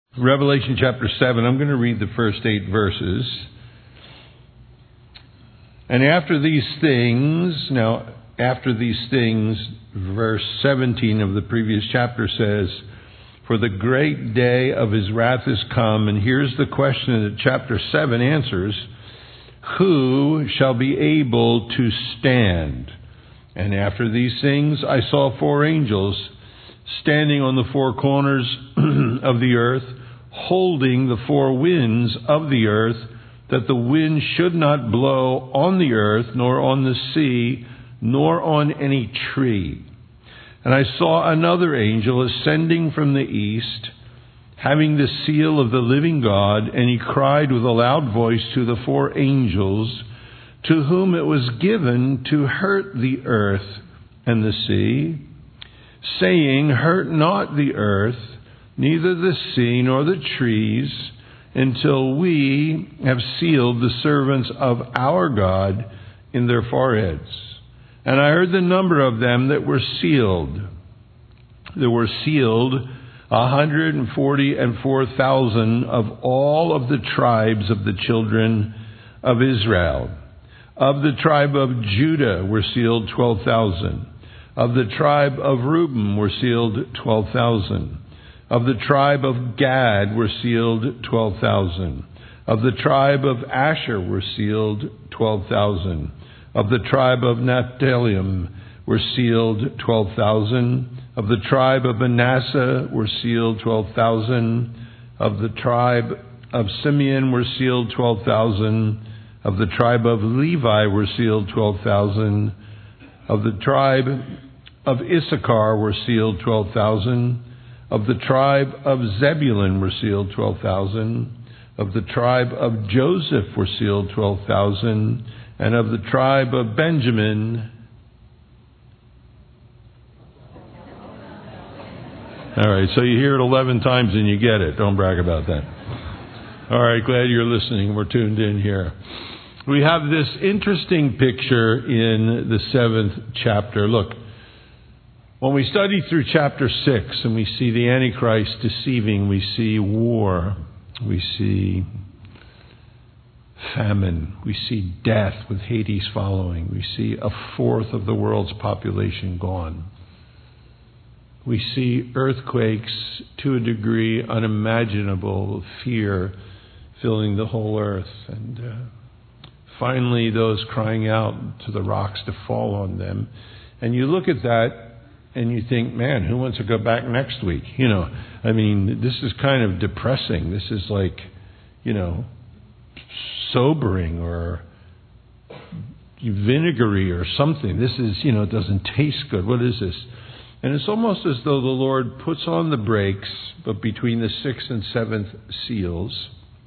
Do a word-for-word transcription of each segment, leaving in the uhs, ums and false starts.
Revelation chapter seven, I'm going to read the first eight verses. And after these things, now after these things, verse seventeen of the previous chapter says, for the great day of his wrath is come. And here's the question that chapter seven answers. Who shall be able to stand? And after these things, I saw four angels standing on the four corners of the earth, holding the four winds of the earth, that the wind should not blow on the earth, nor on the sea, nor on any tree. And I saw another angel ascending from the east, having the seal of the living God, and he cried with a loud voice to the four angels, to whom it was given to hurt the earth and the sea, saying, hurt not the earth, neither the sea nor the trees, until we have sealed the servants of our God in their foreheads. And I heard the number of them that were sealed. There were sealed a hundred and forty and four thousand of all of the tribes of the children of Israel. Of the tribe of Judah were sealed twelve thousand. Of the tribe of Reuben were sealed twelve thousand. Of the tribe of Gad were sealed twelve thousand. Of the tribe of Asher were sealed twelve thousand. Of the tribe of Naphtali were sealed twelve thousand. Of the tribe of Manasseh were sealed twelve thousand. Of the tribe of Simeon were sealed twelve thousand. Of the tribe of Levi were sealed twelve thousand. Of the tribe of Issachar were sealed twelve thousand. Of the tribe of Zebulun were sealed twelve thousand. Of the tribe of Joseph were sealed twelve thousand. And of the tribe of Benjamin. All right, so you hear it eleven times and you get it. Don't brag about that. All right, glad you're listening. We're tuned in here. We have this interesting picture in the seventh chapter. Look, when we study through chapter six and we see the Antichrist deceiving, we see war, we see famine, we see death with Hades following, we see a fourth of the world's population gone. We see earthquakes to a degree unimaginable, fear filling the whole earth, and uh, finally those crying out to the rocks to fall on them. And you look at that and you think, man, who wants to go back next week? You know, I mean, this is kind of depressing. This is like, you know, sobering or vinegary or something. This is, you know, it doesn't taste good. What is this? And it's almost as though the Lord puts on the brakes, but between the sixth and seventh seals.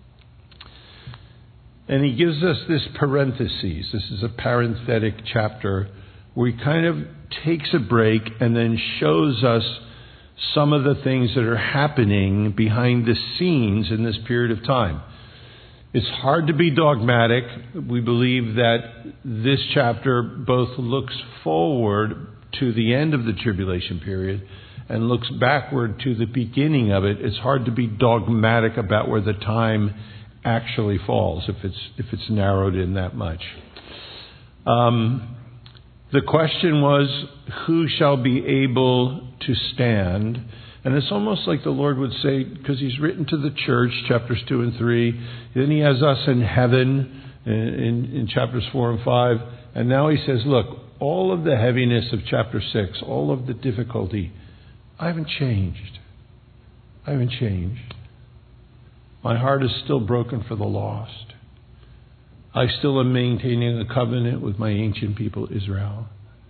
And he gives us this parenthesis. This is a parenthetic chapter where he kind of takes a break and then shows us some of the things that are happening behind the scenes in this period of time. It's hard to be dogmatic. We believe that this chapter both looks forward to the end of the tribulation period and looks backward to the beginning of it. It's hard to be dogmatic about where the time actually falls if it's if it's narrowed in that much. Um, the question was, who shall be able to stand? And it's almost like the Lord would say, because he's written to the church, chapters two and three, then he has us in heaven in, in, in chapters four and five, and now he says, look, all of the heaviness of chapter six, all of the difficulty, I haven't changed. I haven't changed. My heart is still broken for the lost. I still am maintaining a covenant with my ancient people, Israel.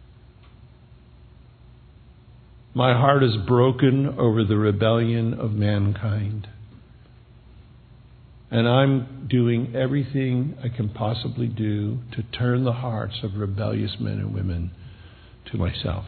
My heart is broken over the rebellion of mankind. And I'm doing everything I can possibly do to turn the hearts of rebellious men and women to myself.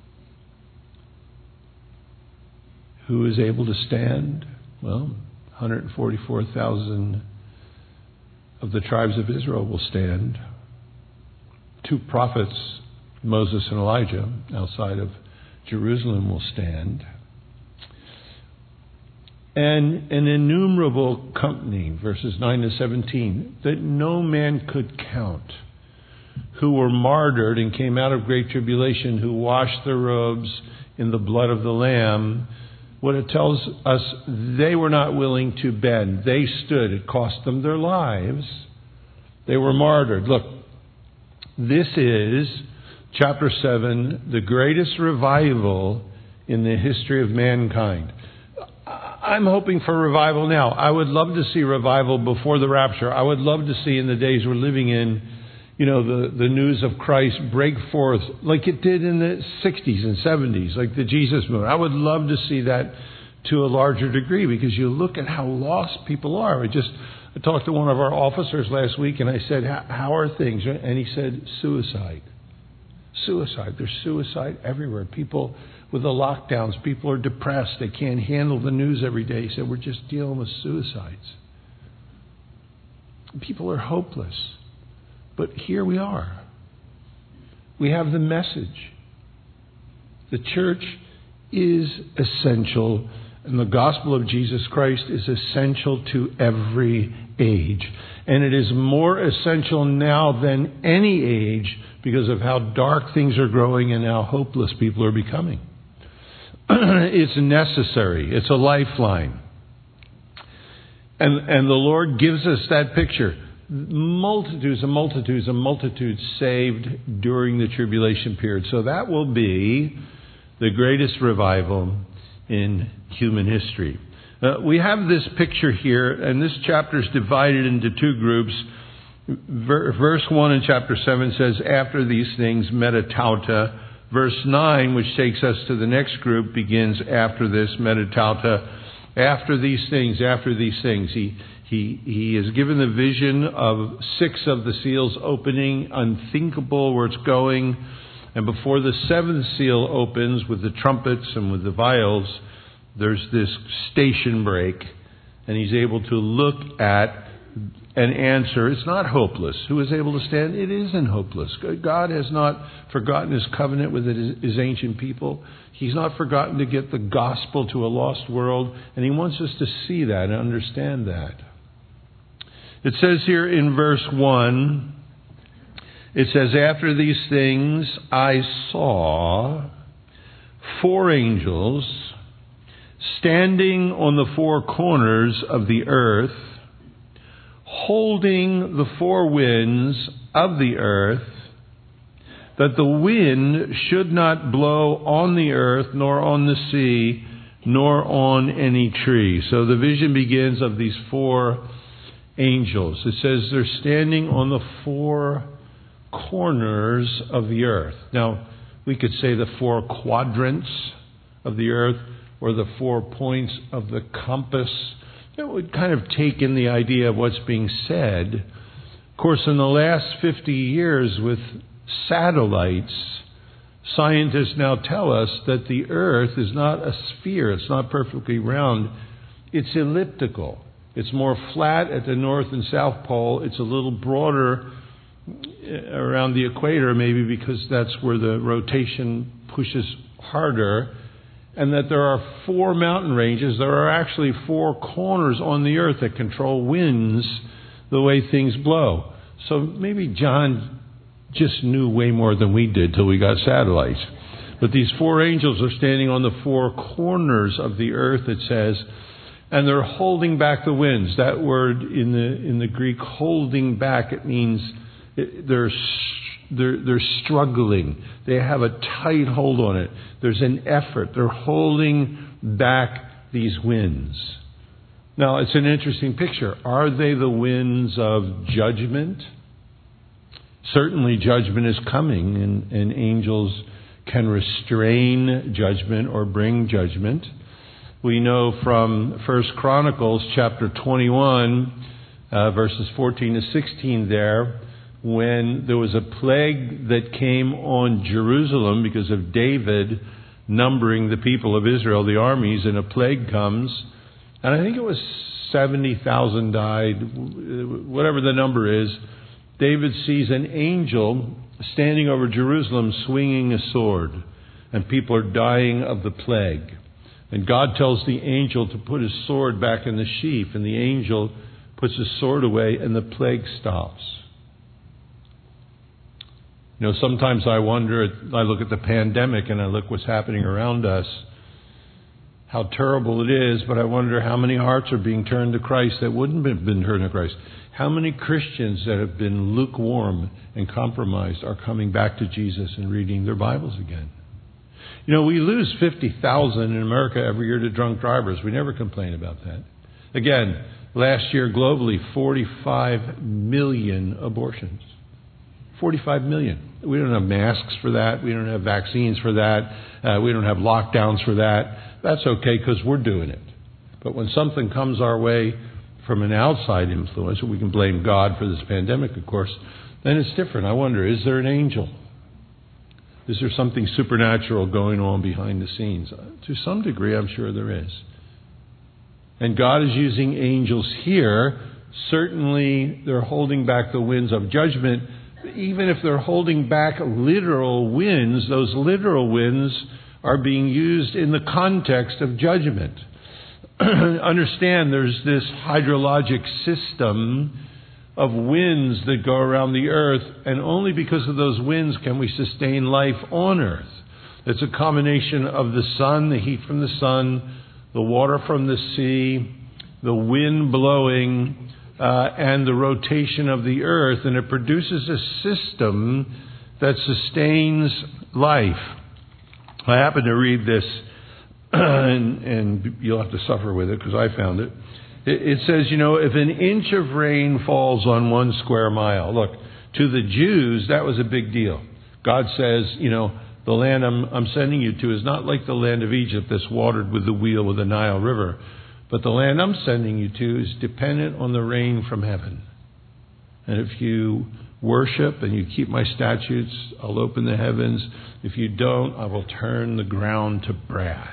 Who is able to stand? Well, one hundred forty-four thousand of the tribes of Israel will stand. Two prophets, Moses and Elijah, outside of Jerusalem will stand. and an innumerable company, verses nine to seventeen, that no man could count, who were martyred and came out of great tribulation, who washed their robes in the blood of the Lamb. What it tells us, they were not willing to bend. They stood. It cost them their lives. They were martyred. Look, this is, chapter seven, the greatest revival in the history of mankind. I'm hoping for revival now. I would love to see revival before the rapture. I would love to see in the days we're living in, you know, the, the news of Christ break forth like it did in the sixties and seventies, like the Jesus movement. I would love to see that to a larger degree, because you look at how lost people are. I just I talked to one of our officers last week and I said, how are things? And he said, suicide. Suicide. There's suicide everywhere. People with the lockdowns, people are depressed. They can't handle the news every day. He said, we're just dealing with suicides. People are hopeless. But here we are. We have the message. The church is essential, and the gospel of Jesus Christ is essential to every age. And it is more essential now than any age because of how dark things are growing and how hopeless people are becoming. It's necessary. It's a lifeline. And, and the Lord gives us that picture. Multitudes and multitudes and multitudes saved during the tribulation period. So that will be the greatest revival in human history. Uh, we have this picture here, and this chapter is divided into two groups. Ver, verse one in chapter seven says, after these things, metatauta. Verse nine, which takes us to the next group, begins after this, metatauta. After these things, after these things. He He, he is given the vision of six of the seals opening, unthinkable where it's going. And before the seventh seal opens with the trumpets and with the vials, there's this station break. And he's able to look at and answer. It's not hopeless. Who is able to stand? It isn't hopeless. God has not forgotten his covenant with his ancient people. He's not forgotten to get the gospel to a lost world. And he wants us to see that and understand that. It says here in verse one, it says, after these things I saw four angels standing on the four corners of the earth, holding the four winds of the earth, that the wind should not blow on the earth, nor on the sea, nor on any tree. So the vision begins of these four angels. It says they're standing on the four corners of the earth. Now, we could say the four quadrants of the earth, or the four points of the compass. That would kind of take in the idea of what's being said. Of course, in the last fifty years with satellites, scientists now tell us that the earth is not a sphere. It's not perfectly round. It's elliptical. It's more flat at the north and south pole. It's a little broader around the equator, maybe because that's where the rotation pushes harder. And that there are four mountain ranges. There are actually four corners on the earth that control winds the way things blow. So maybe John just knew way more than we did till we got satellites. But these four angels are standing on the four corners of the earth, it says, and they're holding back the winds. That word in the in the Greek, holding back, it means they're they're they're struggling. They have a tight hold on it. There's an effort. They're holding back these winds. Now, it's an interesting picture. Are they the winds of judgment? Certainly judgment is coming, and, and angels can restrain judgment or bring judgment. We know from First Chronicles chapter twenty-one, uh, verses fourteen to sixteen there, when there was a plague that came on Jerusalem because of David numbering the people of Israel, the armies, and a plague comes. And I think it was seventy thousand died, whatever the number is. David sees an angel standing over Jerusalem swinging a sword, and people are dying of the plague. And God tells the angel to put his sword back in the sheath, and the angel puts his sword away, and the plague stops. You know, sometimes I wonder, I look at the pandemic and I look what's happening around us, how terrible it is, but I wonder how many hearts are being turned to Christ that wouldn't have been turned to Christ. How many Christians that have been lukewarm and compromised are coming back to Jesus and reading their Bibles again. You know, we lose fifty thousand in America every year to drunk drivers. We never complain about that. Again, last year globally, forty-five million abortions. forty-five million. We don't have masks for that. We don't have vaccines for that. Uh, we don't have lockdowns for that. That's okay because we're doing it. But when something comes our way from an outside influence, we can blame God for this pandemic, of course, then it's different. I wonder, is there an angel? Is there something supernatural going on behind the scenes? To some degree, I'm sure there is. And God is using angels here. Certainly, they're holding back the winds of judgment. Even if they're holding back literal winds, those literal winds are being used in the context of judgment. Understand there's this hydrologic system of winds that go around the earth, and only because of those winds can we sustain life on earth. It's a combination of the sun, the heat from the sun, the water from the sea, the wind blowing, uh, and the rotation of the earth, and it produces a system that sustains life. I happened to read this, and, and you'll have to suffer with it because I found it. it. It says, you know, if an inch of rain falls on one square mile, look, to the Jews, that was a big deal. God says, you know, the land I'm, I'm sending you to is not like the land of Egypt that's watered with the wheel with the Nile River, but the land I'm sending you to is dependent on the rain from heaven. And if you worship and you keep my statutes, I'll open the heavens. If you don't, I will turn the ground to brass.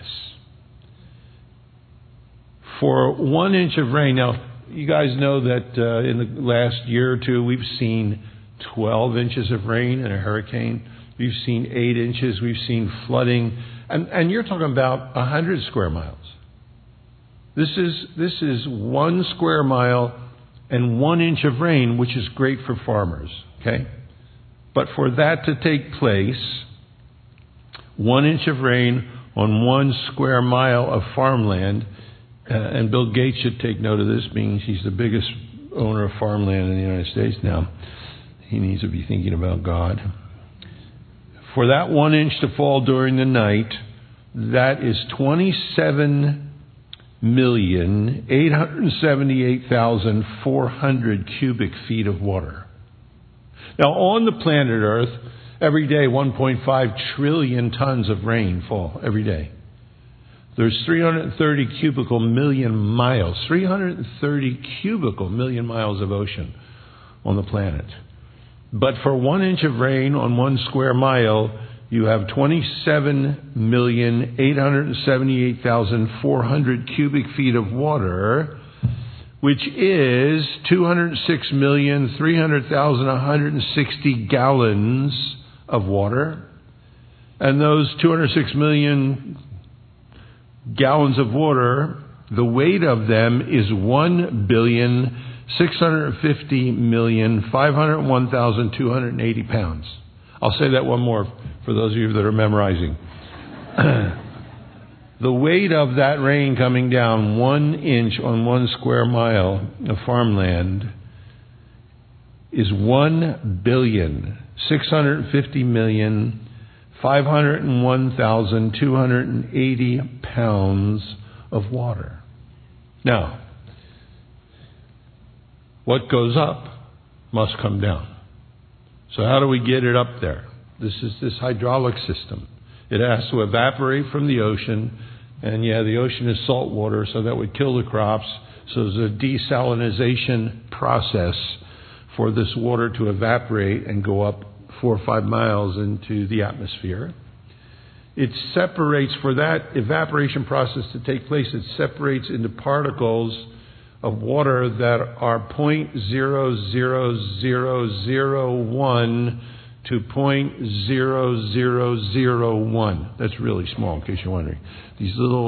For one inch of rain, now you guys know that uh, in the last year or two we've seen twelve inches of rain in a hurricane. We've seen eight inches. We've seen flooding. And, and you're talking about one hundred square miles. This is, this is one square mile and one inch of rain, which is great for farmers, okay? But for that to take place, one inch of rain on one square mile of farmland, uh, and Bill Gates should take note of this, being he's the biggest owner of farmland in the United States now. He needs to be thinking about God. For that one inch to fall during the night, that is twenty-seven million eight hundred seventy-eight thousand four hundred cubic feet of water. Now, on the planet Earth, every day one point five trillion tons of rain fall every day. There's three hundred thirty cubical million miles, three hundred thirty cubical million miles of ocean on the planet. But for one inch of rain on one square mile, you have twenty-seven million eight hundred seventy-eight thousand four hundred cubic feet of water, which is two hundred six million three hundred thousand one hundred sixty gallons of water. And those two hundred six million gallons of water, the weight of them is one billion six hundred fifty million five hundred one thousand two hundred eighty pounds. I'll say that one more for those of you that are memorizing. The weight of that rain coming down one inch on one square mile of farmland is one billion six hundred fifty million five hundred one thousand two hundred eighty pounds of water. Now, what goes up must come down. So how do we get it up there? This is this hydraulic system. It has to evaporate from the ocean. And yeah, the ocean is salt water, so that would kill the crops. So there's a desalinization process for this water to evaporate and go up four or five miles into the atmosphere. It separates, for that evaporation process to take place, it separates into particles of water that are zero point zero zero zero zero one to zero point zero zero zero one. That's really small, in case you're wondering. These little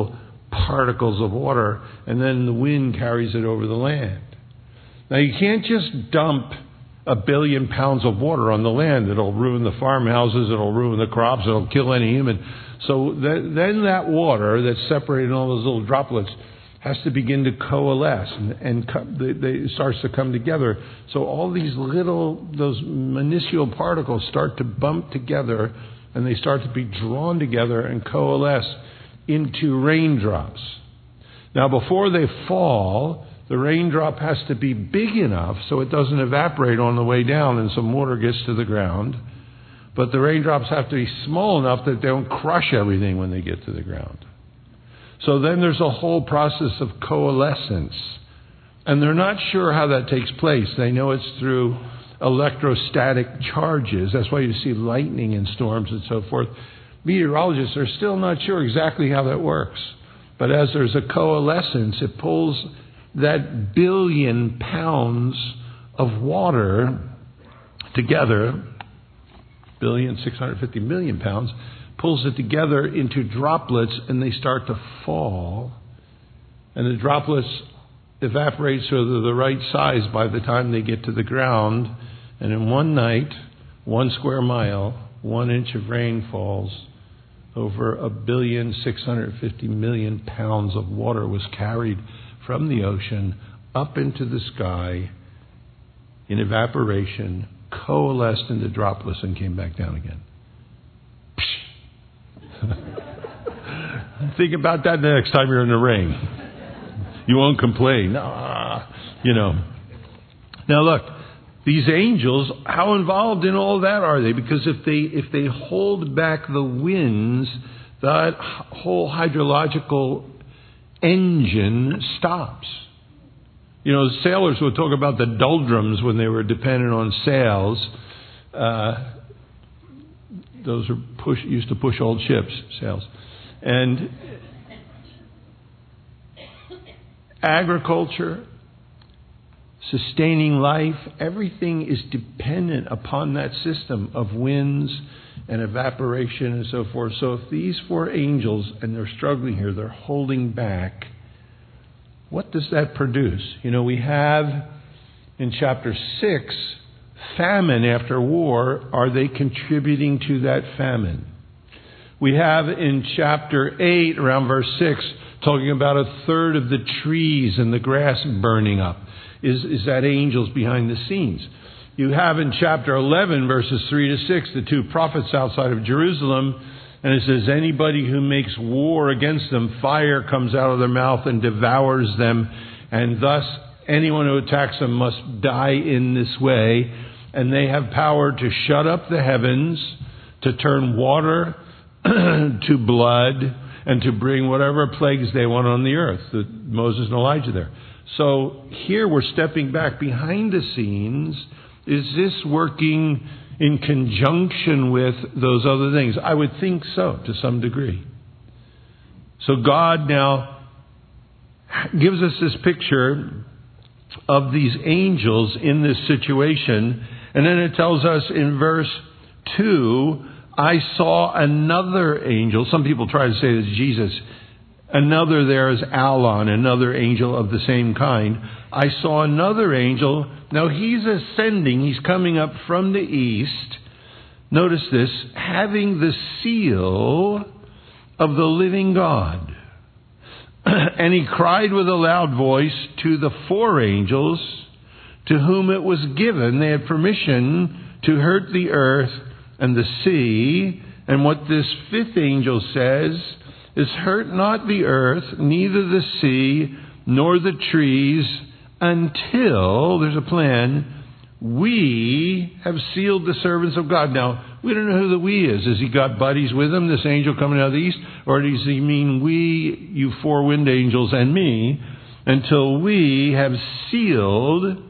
particles of water, and then the wind carries it over the land. Now, you can't just dump a billion pounds of water on the land. It'll ruin the farmhouses, it'll ruin the crops, it'll kill any human. So th- then that water that's separated in all those little droplets has to begin to coalesce, and, and co- they, they, it starts to come together. So all these little, those minuscule particles start to bump together, and they start to be drawn together and coalesce into raindrops. Now, before they fall, the raindrop has to be big enough so it doesn't evaporate on the way down and some water gets to the ground. But the raindrops have to be small enough that they don't crush everything when they get to the ground. So then there's a whole process of coalescence. And they're not sure how that takes place. They know it's through electrostatic charges. That's why you see lightning in storms and so forth. Meteorologists are still not sure exactly how that works. But as there's a coalescence, it pulls that billion pounds of water together, billion, six hundred fifty million pounds, pulls it together into droplets, and they start to fall. And the droplets evaporate so they're the right size by the time they get to the ground. And in one night, one square mile, one inch of rain falls. Over a billion, six hundred fifty million pounds of water was carried from the ocean up into the sky in evaporation, coalesced into droplets, and came back down again. Think about that the next time you're in the rain. You won't complain. Ah, you know. Now look, these angels, how involved in all that are they? Because if they if they hold back the winds, that whole hydrological engine stops. You know, sailors would talk about the doldrums when they were dependent on sails. Uh, those are push used to push old ships, sails. And agriculture, sustaining life, everything is dependent upon that system of winds and evaporation and so forth. So if these four angels, and they're struggling here, they're holding back, what does that produce? You know, we have in chapter six, famine after war. Are they contributing to that famine? We have in chapter eight, around verse six, talking about a third of the trees and the grass burning up. Is, is that angels behind the scenes? You have in chapter eleven, verses three to six, the two prophets outside of Jerusalem. And it says, anybody who makes war against them, fire comes out of their mouth and devours them. And thus, anyone who attacks them must die in this way. And they have power to shut up the heavens, to turn water to blood, and to bring whatever plagues they want on the earth. The, Moses and Elijah there. So here we're stepping back behind the scenes. Is this working in conjunction with those other things? I would think so, to some degree. So God now gives us this picture of these angels in this situation. And then it tells us in verse two, I saw another angel. Some people try to say it's Jesus. Another there is Alon, another angel of the same kind. I saw another angel. Now he's ascending. He's coming up from the east. Notice this, having the seal of the living God. And he cried with a loud voice to the four angels to whom it was given. They had permission to hurt the earth and the sea. And what this fifth angel says is, hurt not the earth, neither the sea, nor the trees, until, there's a plan, we have sealed the servants of God. Now, we don't know who the we is. Has he got buddies with him, this angel coming out of the east? Or does he mean we, you four wind angels, and me, until we have sealed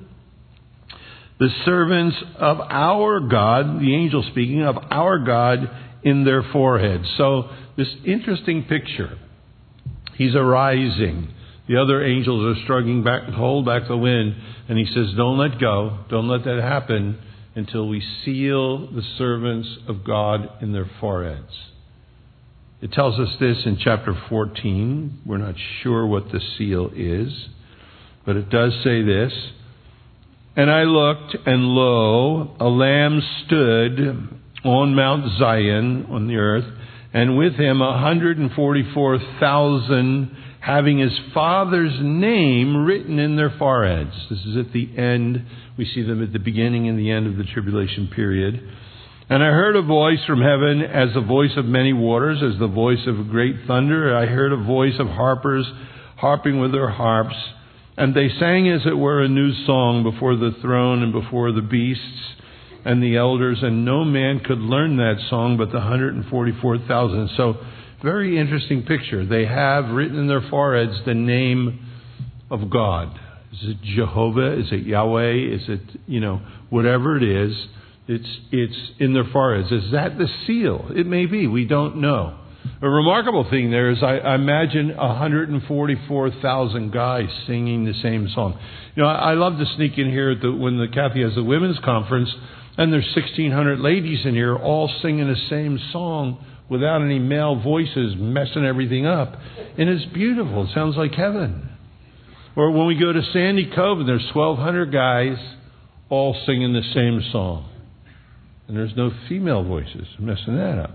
the servants of our God, the angel speaking, of our God in their foreheads. So this interesting picture. He's arising. The other angels are struggling back to hold back the wind. And he says, don't let go. Don't let that happen until we seal the servants of God in their foreheads. It tells us this in chapter fourteen. We're not sure what the seal is, but it does say this. And I looked, and lo, a lamb stood on Mount Zion, on the earth, and with him a hundred and forty-four thousand, having his Father's name written in their foreheads. This is at the end. We see them at the beginning and the end of the tribulation period. And I heard a voice from heaven as the voice of many waters, as the voice of a great thunder. I heard a voice of harpers harping with their harps. And they sang, as it were, a new song before the throne and before the beasts and the elders. And no man could learn that song but the one hundred forty-four thousand. So, very interesting picture. They have written in their foreheads the name of God. Is it Jehovah? Is it Yahweh? Is it, you know, whatever it is, it's it's in their foreheads. Is that the seal? It may be. We don't know. A remarkable thing there is I, I imagine one hundred forty-four thousand guys singing the same song. You know, I, I love to sneak in here at the, when the Kathy has the women's conference, and there's sixteen hundred ladies in here all singing the same song without any male voices messing everything up. And it's beautiful. It sounds like heaven. Or when we go to Sandy Cove and there's twelve hundred guys all singing the same song. And there's no female voices messing that up.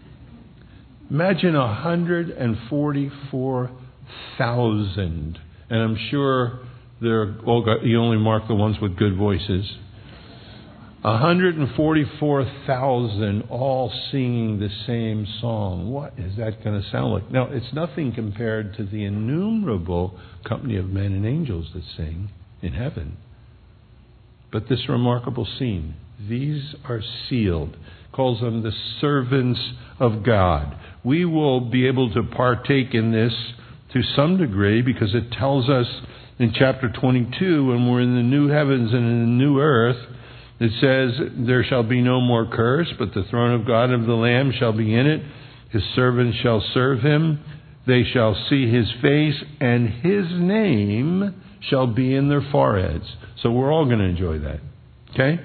Imagine one hundred forty-four thousand. And I'm sure they're all got, you only mark the ones with good voices. one hundred forty-four thousand all singing the same song. What is that going to sound like? Now, it's nothing compared to the innumerable company of men and angels that sing in heaven. But this remarkable scene, these are sealed. Calls them the servants of God. We will be able to partake in this to some degree because it tells us in chapter twenty-two, when we're in the new heavens and in the new earth, it says, there shall be no more curse, but the throne of God and of the Lamb shall be in it. His servants shall serve him. They shall see his face, and his name shall be in their foreheads. So we're all going to enjoy that. Okay?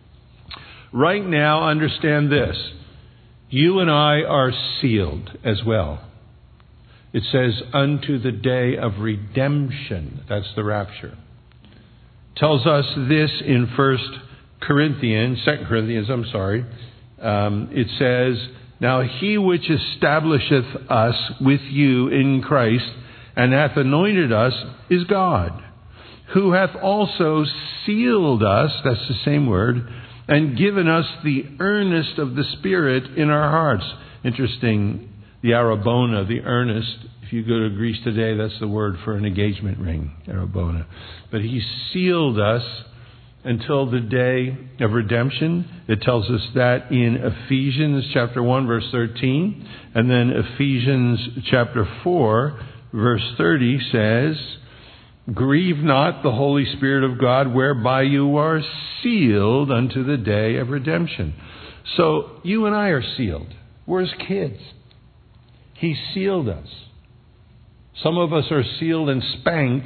Right now, understand this. You and I are sealed as well. It says, unto the day of redemption. That's the rapture. Tells us this in First Corinthians, Second Corinthians, I'm sorry. Um, it says, now he which establisheth us with you in Christ, and hath anointed us, is God, who hath also sealed us, that's the same word, and given us the earnest of the Spirit in our hearts. Interesting, the arabona, the earnest. If you go to Greece today, that's the word for an engagement ring, arabona. But he sealed us until the day of redemption. It tells us that in Ephesians chapter one, verse thirteen. And then Ephesians chapter four, verse thirty says, grieve not the Holy Spirit of God, whereby you are sealed unto the day of redemption. So you and I are sealed. We're his kids. He sealed us. Some of us are sealed and spanked,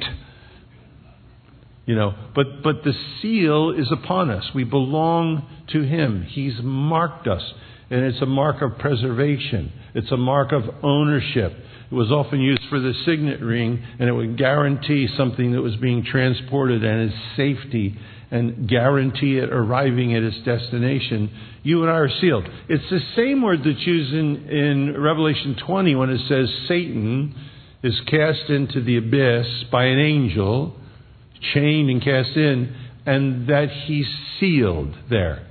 you know, but, but the seal is upon us. We belong to him. He's marked us. And it's a mark of preservation. It's a mark of ownership. It was often used for the signet ring, and it would guarantee something that was being transported and its safety and guarantee it arriving at its destination. You and I are sealed. It's the same word that's used in, in Revelation twenty when it says Satan is cast into the abyss by an angel, chained and cast in, and that he's sealed there.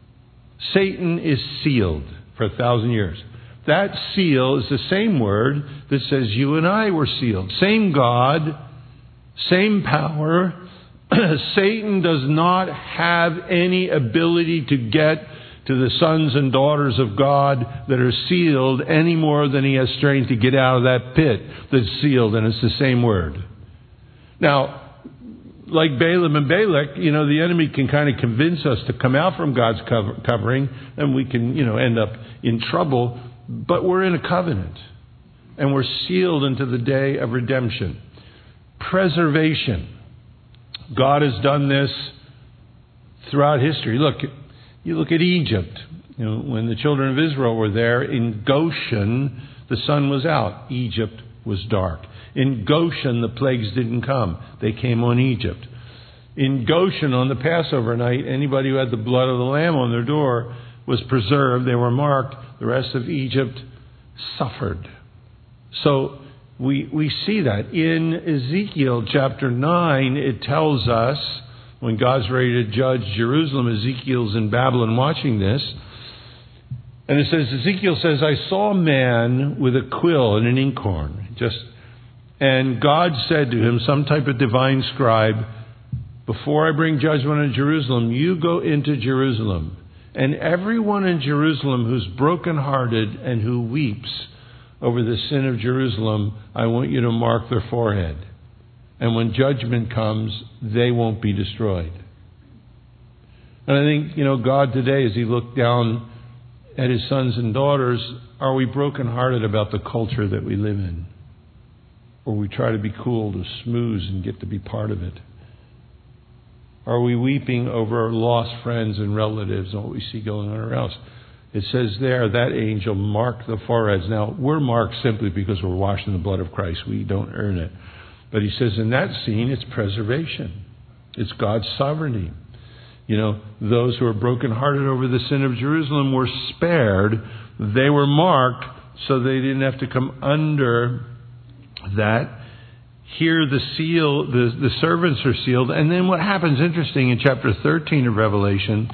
Satan is sealed for a thousand years. That seal is the same word that says you and I were sealed. Same God, same power. Satan does not have any ability to get to the sons and daughters of God that are sealed any more than he has strength to get out of that pit that's sealed, and it's the same word. Now, like Balaam and Balak, you know, the enemy can kind of convince us to come out from God's cover, covering, and we can, you know, end up in trouble. But we're in a covenant, and we're sealed into the day of redemption. Preservation. God has done this throughout history. Look, you look at Egypt. You know, when the children of Israel were there in Goshen, The sun was out. Egypt was dark. In Goshen, the plagues didn't come. They came on Egypt. In Goshen, on the Passover night, anybody who had the blood of the lamb on their door was preserved. They were marked. The rest of Egypt suffered. So we we see that. In Ezekiel chapter nine, it tells us, when God's ready to judge Jerusalem, Ezekiel's in Babylon watching this, and it says, Ezekiel says, I saw a man with a quill and an inkhorn. Just, and God said to him, some type of divine scribe, before I bring judgment on Jerusalem, you go into Jerusalem. And everyone in Jerusalem who's brokenhearted and who weeps over the sin of Jerusalem, I want you to mark their forehead. And when judgment comes, they won't be destroyed. And I think, you know, God today, as He looked down at His sons and daughters, are we brokenhearted about the culture that we live in? Or we try to be cool, to smooze and get to be part of it? Are we weeping over lost friends and relatives and what we see going on around us? It says there, that angel marked the foreheads. Now, we're marked simply because we're washed in the blood of Christ. We don't earn it. But he says in that scene, it's preservation. It's God's sovereignty. You know, those who are brokenhearted over the sin of Jerusalem were spared. They were marked so they didn't have to come under that. Here the seal, the, the servants are sealed. And then what happens, interesting, in chapter thirteen of Revelation,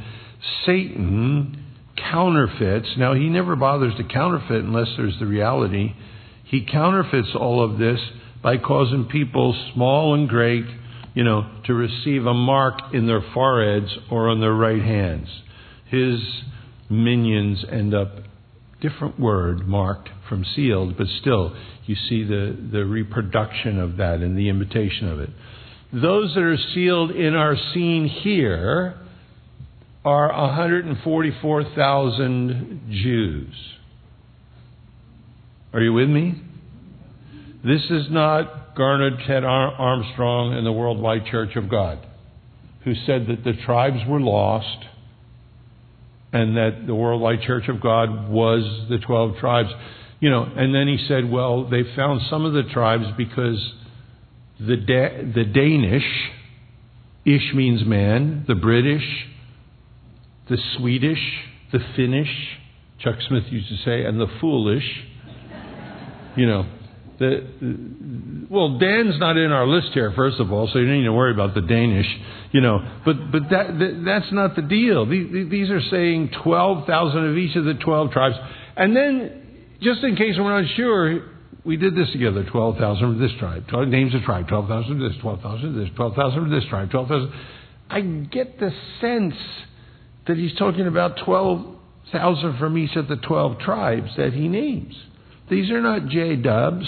Satan counterfeits. Now, he never bothers to counterfeit unless there's the reality. He counterfeits all of this by causing people, small and great, you know, to receive a mark in their foreheads or on their right hands. His minions end up, different word, marked from sealed, but still, you see the, the reproduction of that and the imitation of it. Those that are sealed in our scene here are one hundred forty-four thousand Jews. Are you with me? This is not Garnet, Ted Armstrong, and the Worldwide Church of God, who said that the tribes were lost and that the Worldwide Church of God was the twelve tribes. You know, and then he said, well, they found some of the tribes because the da- the Danish, ish means man, the British, the Swedish, the Finnish, Chuck Smith used to say, and the foolish, you know, the, well, Dan's not in our list here, first of all, so you don't need to worry about the Danish, you know. But but that, that that's not the deal. These, these are saying twelve thousand of each of the twelve tribes. And then, just in case we're not sure, we did this together, twelve thousand of this tribe. twelve, names of tribe, twelve thousand of this, twelve thousand of this, twelve thousand of this tribe, twelve thousand. I get the sense that he's talking about twelve thousand from each of the twelve tribes that he names. These are not J-dubs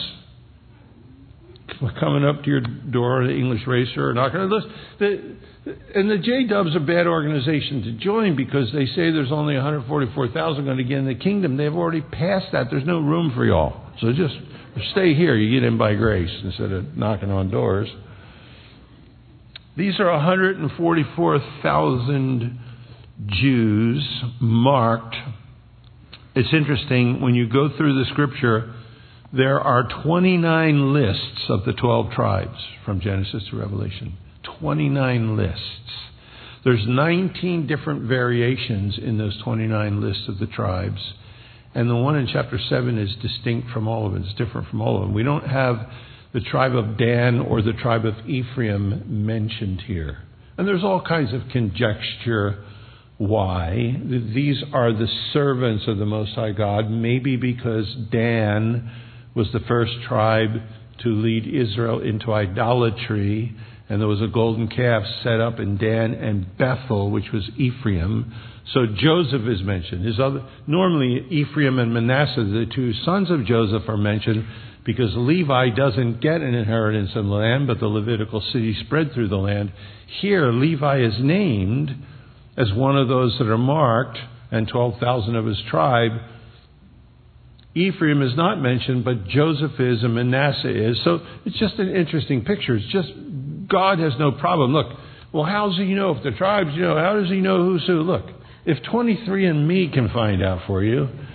coming up to your door, the English racer, or knocking on the list. The, and the J-dubs are a bad organization to join because they say there's only one hundred forty-four thousand going to get in the kingdom. They've already passed that. There's no room for y'all. So just stay here. You get in by grace instead of knocking on doors. These are one hundred forty-four thousand Jews marked. It's interesting, when you go through the scripture, there are twenty-nine lists of the twelve tribes from Genesis to Revelation. twenty-nine lists. There's nineteen different variations in those twenty-nine lists of the tribes. And the one in chapter seven is distinct from all of them. It's different from all of them. We don't have the tribe of Dan or the tribe of Ephraim mentioned here. And there's all kinds of conjecture why. These are the servants of the Most High God, maybe because Dan was the first tribe to lead Israel into idolatry, and there was a golden calf set up in Dan and Bethel, which was Ephraim. So Joseph is mentioned. His other, normally Ephraim and Manasseh, the two sons of Joseph, are mentioned because Levi doesn't get an inheritance in the land, but the Levitical city spread through the land. Here, Levi is named as one of those that are marked, and twelve thousand of his tribe. Ephraim is not mentioned, but Joseph is and Manasseh is. So it's just an interesting picture. It's just, God has no problem. Look, well, how does he know if the tribes, you know, how does he know who's who? Look, if twenty-three and me can find out for you,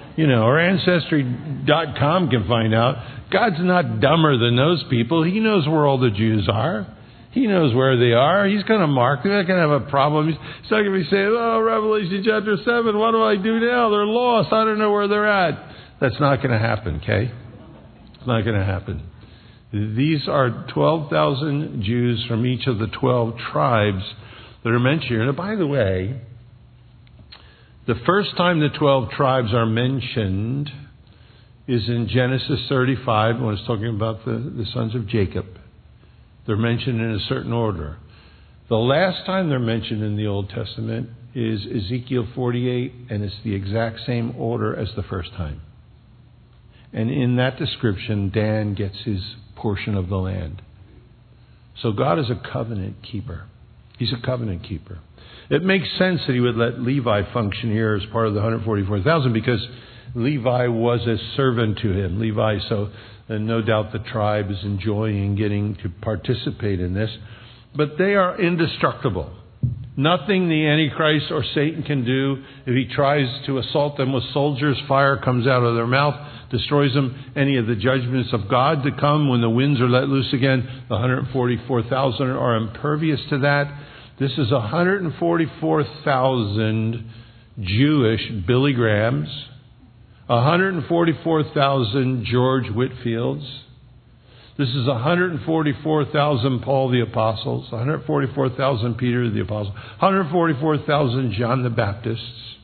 You know, or Ancestry dot com can find out. God's not dumber than those people. He knows where all the Jews are. He knows where they are. He's going to mark them. They're not going to have a problem. He's not going to be saying, oh, Revelation chapter seven, what do I do now? They're lost. I don't know where they're at. That's not going to happen, okay? It's not going to happen. These are twelve thousand Jews from each of the twelve tribes that are mentioned here. And by the way, the first time the twelve tribes are mentioned is in Genesis thirty-five, when it's talking about the, the sons of Jacob. They're mentioned in a certain order. The last time they're mentioned in the Old Testament is Ezekiel forty-eight, and it's the exact same order as the first time. And in that description, Dan gets his portion of the land. So God is a covenant keeper. He's a covenant keeper. It makes sense that he would let Levi function here as part of the one hundred forty-four thousand, because Levi was a servant to him. Levi, so and no doubt the tribe is enjoying getting to participate in this. But they are indestructible. Nothing the Antichrist or Satan can do. If he tries to assault them with soldiers, fire comes out of their mouth, destroys them. Any of the judgments of God to come when the winds are let loose again, the one hundred forty-four thousand are impervious to that. This is one hundred forty-four thousand Jewish Billy Grahams, one hundred forty-four thousand George Whitfields. This is one hundred forty-four thousand Paul the Apostles, one hundred forty-four thousand Peter the Apostle, one hundred forty-four thousand John the Baptists.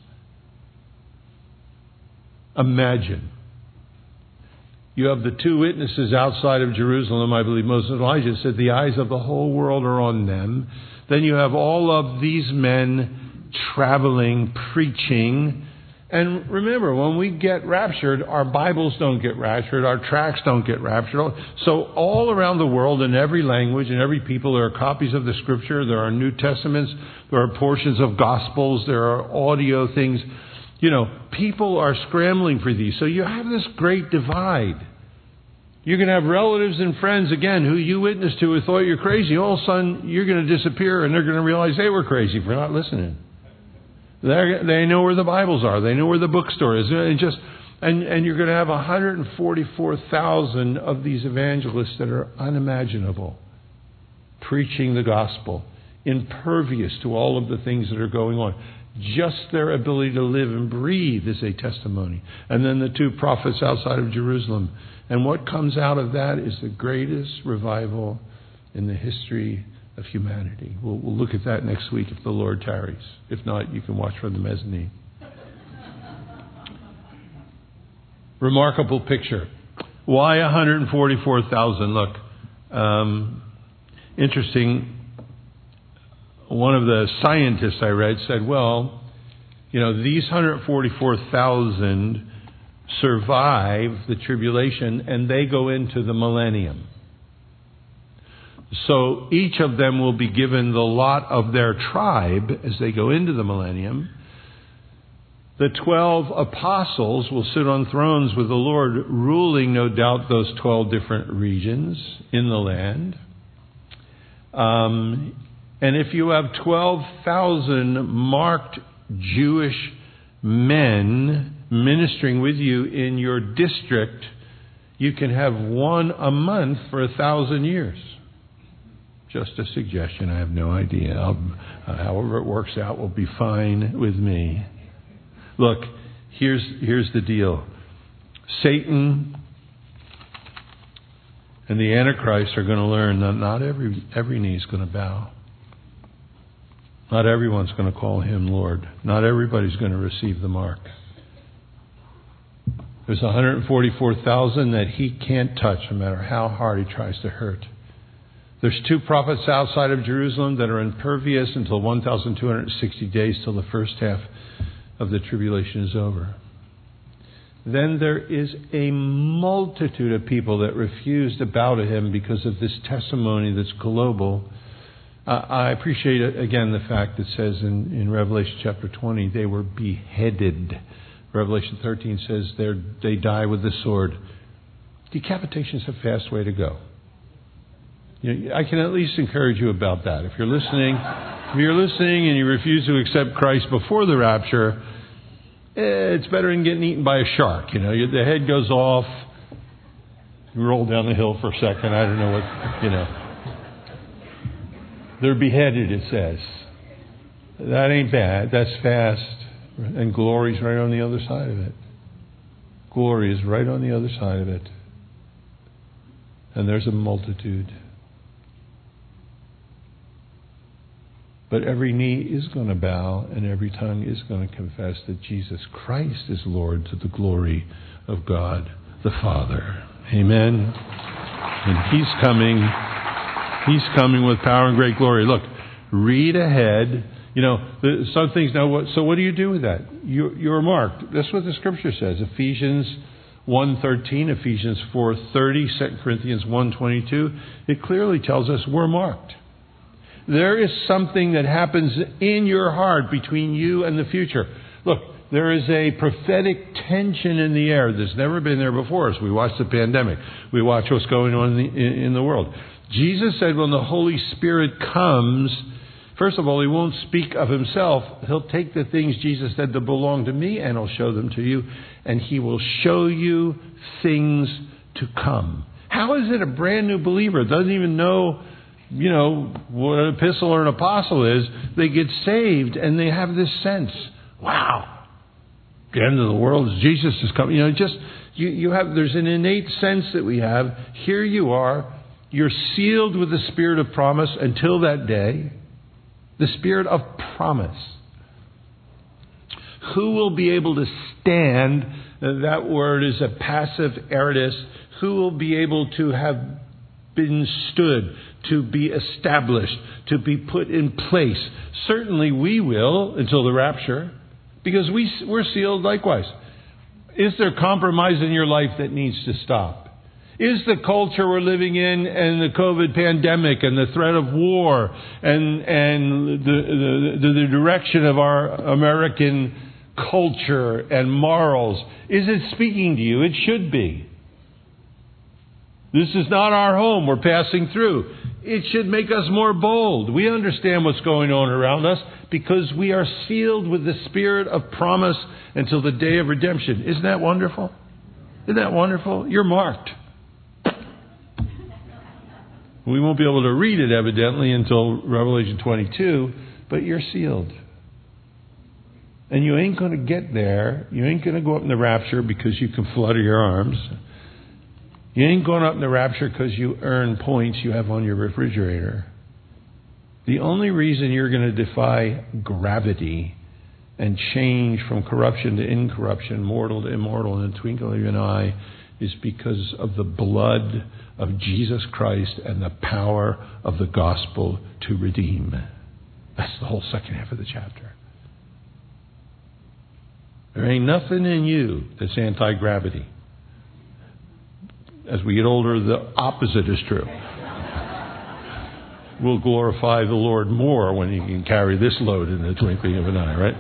Imagine. You have the two witnesses outside of Jerusalem, I believe Moses and Elijah said the eyes of the whole world are on them. Then you have all of these men traveling, preaching. And remember, when we get raptured, our Bibles don't get raptured, our tracts don't get raptured. So all around the world, in every language, in every people, there are copies of the Scripture, there are New Testaments, there are portions of Gospels, there are audio things. You know, people are scrambling for these. So you have this great divide. You're going to have relatives and friends, again, who you witnessed to who thought you're crazy. All of a sudden, you're going to disappear, and they're going to realize they were crazy for not listening. They're, they know where the Bibles are. They know where the bookstore is. And, just, and, and you're going to have one hundred forty-four thousand of these evangelists that are unimaginable, preaching the gospel, impervious to all of the things that are going on. Just their ability to live and breathe is a testimony. And then the two prophets outside of Jerusalem. And what comes out of that is the greatest revival in the history of humanity. We'll, we'll look at that next week if the Lord tarries. If not, you can watch from the mezzanine. Remarkable picture. Why one hundred forty-four thousand? Look, um, interesting. One of the scientists I read said, well, you know, these one hundred forty-four thousand survive the tribulation and they go into the millennium. So each of them will be given the lot of their tribe as they go into the millennium. The twelve apostles will sit on thrones with the Lord, ruling, no doubt, those twelve different regions in the land. Um, and if you have twelve thousand marked Jewish men ministering with you in your district, you can have one a month for a thousand years. Just a suggestion. I have no idea. I'll, uh, however it works out will be fine with me. Look, here's here's the deal. Satan and the Antichrist are going to learn that not every every knee is going to bow. Not everyone's going to call him Lord. Not everybody's going to receive the mark. There's one hundred forty-four thousand that he can't touch no matter how hard he tries to hurt. There's two prophets outside of Jerusalem that are impervious until one thousand two hundred sixty days, till the first half of the tribulation is over. Then there is a multitude of people that refuse to bow to him because of this testimony that's global. Uh, I appreciate, again, the fact that it says in, in Revelation chapter twenty, they were beheaded. Revelation thirteen says they die with the sword. Decapitation's a fast way to go. You know, I can at least encourage you about that. If you're listening, if you're listening and you refuse to accept Christ before the rapture, eh, it's better than getting eaten by a shark. You know, you, the head goes off, you roll down the hill for a second. I don't know what, you know. They're beheaded, it says. That ain't bad. That's fast. And glory's right on the other side of it. Glory is right on the other side of it. And there's a multitude. But every knee is going to bow and every tongue is going to confess that Jesus Christ is Lord to the glory of God the Father. Amen. And He's coming. He's coming with power and great glory. Look, read ahead. You know, some things now. What, so what do you do with that? You, you're marked. That's what the Scripture says. Ephesians one thirteen, Ephesians four thirty, Second Corinthians one twenty-two. It clearly tells us we're marked. There is something that happens in your heart between you and the future. Look, there is a prophetic tension in the air that's never been there before us. We watch the pandemic. We watch what's going on in the, in the world. Jesus said when the Holy Spirit comes, first of all, He won't speak of Himself. He'll take the things Jesus said that belong to me and He'll show them to you. And He will show you things to come. How is it a brand new believer doesn't even know, you know, what an epistle or an apostle is? They get saved and they have this sense, wow, the end of the world is Jesus is coming. You know, just, you, you have, there's an innate sense that we have. Here you are. You're sealed with the Spirit of promise until that day. The Spirit of promise. Who will be able to stand? That word is a passive aorist. Who will be able to have been stood, to be established, to be put in place? Certainly we will until the rapture, because we, we're sealed likewise. Is there compromise in your life that needs to stop? Is the culture we're living in and the COVID pandemic and the threat of war and and the, the, the direction of our American culture and morals, is it speaking to you? It should be. This is not our home. We're passing through. It should make us more bold. We understand what's going on around us because we are sealed with the Spirit of promise until the day of redemption. Isn't that wonderful? Isn't that wonderful? You're marked. We won't be able to read it, evidently, until Revelation twenty-two, but you're sealed. And you ain't going to get there. You ain't going to go up in the rapture because you can flutter your arms. You ain't going up in the rapture because you earn points you have on your refrigerator. The only reason you're going to defy gravity and change from corruption to incorruption, mortal to immortal in the twinkling of an eye, is because of the blood of Jesus Christ and the power of the gospel to redeem. That's the whole second half of the chapter. There ain't nothing in you that's anti-gravity. As we get older, the opposite is true. We'll glorify the Lord more when He can carry this load in the twinkling of an eye, right?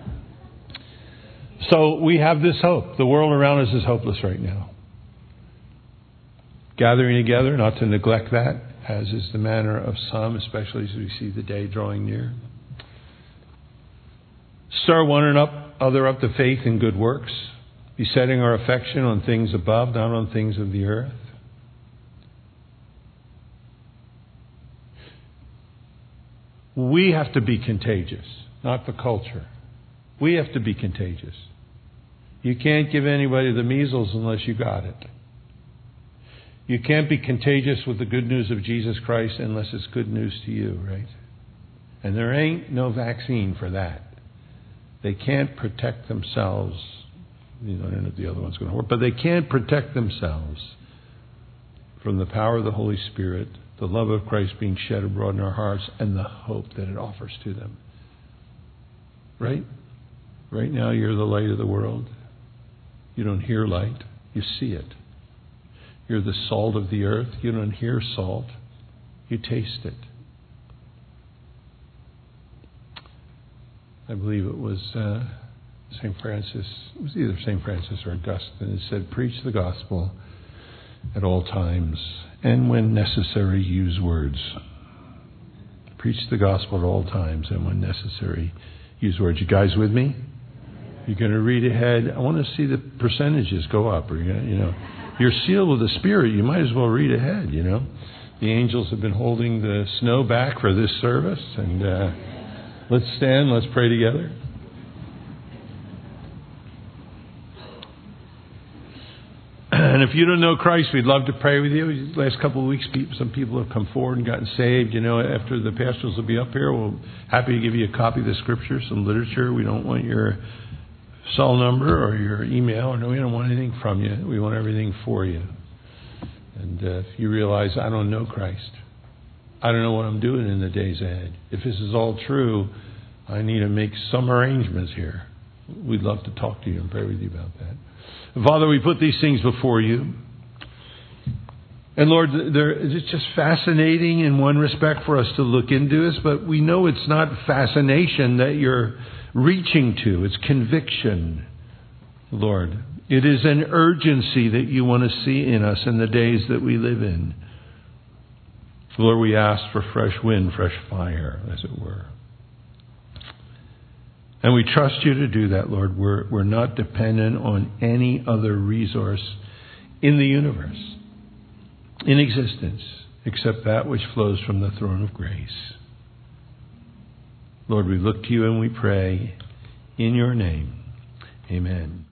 So we have this hope. The world around us is hopeless right now. Gathering together, not to neglect that, as is the manner of some, especially as we see the day drawing near. Stir one another up to faith and good works. Be setting our affection on things above, not on things of the earth. We have to be contagious, not the culture. We have to be contagious. You can't give anybody the measles unless you got it. You can't be contagious with the good news of Jesus Christ unless it's good news to you, right? And there ain't no vaccine for that. They can't protect themselves. You know, I don't know if the other one's going to work, but they can't protect themselves from the power of the Holy Spirit, the love of Christ being shed abroad in our hearts, and the hope that it offers to them. Right? Right now, you're the light of the world. You don't hear light, you see it. You're the salt of the earth. You don't hear salt, you taste it. I believe it was uh, Saint Francis, it was either Saint Francis or Augustine, it said, preach the gospel at all times, and when necessary, use words. Preach the gospel at all times, and when necessary, use words. You guys with me? You're going to read ahead. I want to see the percentages go up. Or, you know, you're sealed with the Spirit. You might as well read ahead, you know. The angels have been holding the snow back for this service. And uh, let's stand. Let's pray together. And if you don't know Christ, we'd love to pray with you. The last couple of weeks, some people have come forward and gotten saved. You know, after the pastors will be up here, we're happy to give you a copy of the Scripture, some literature. We don't want your cell number or your email. Or no, we don't want anything from you. We want everything for you. And uh, if you realize, I don't know Christ, I don't know what I'm doing in the days ahead. If this is all true, I need to make some arrangements here. We'd love to talk to you and pray with you about that. Father, we put these things before you. And Lord, it's just fascinating in one respect for us to look into this, but we know it's not fascination that you're reaching to. It's conviction, Lord. It is an urgency that you want to see in us in the days that we live in. Lord, we ask for fresh wind, fresh fire, as it were. And we trust you to do that, Lord. We're, we're not dependent on any other resource in the universe, in existence, except that which flows from the throne of grace. Lord, we look to you and we pray in your name. Amen.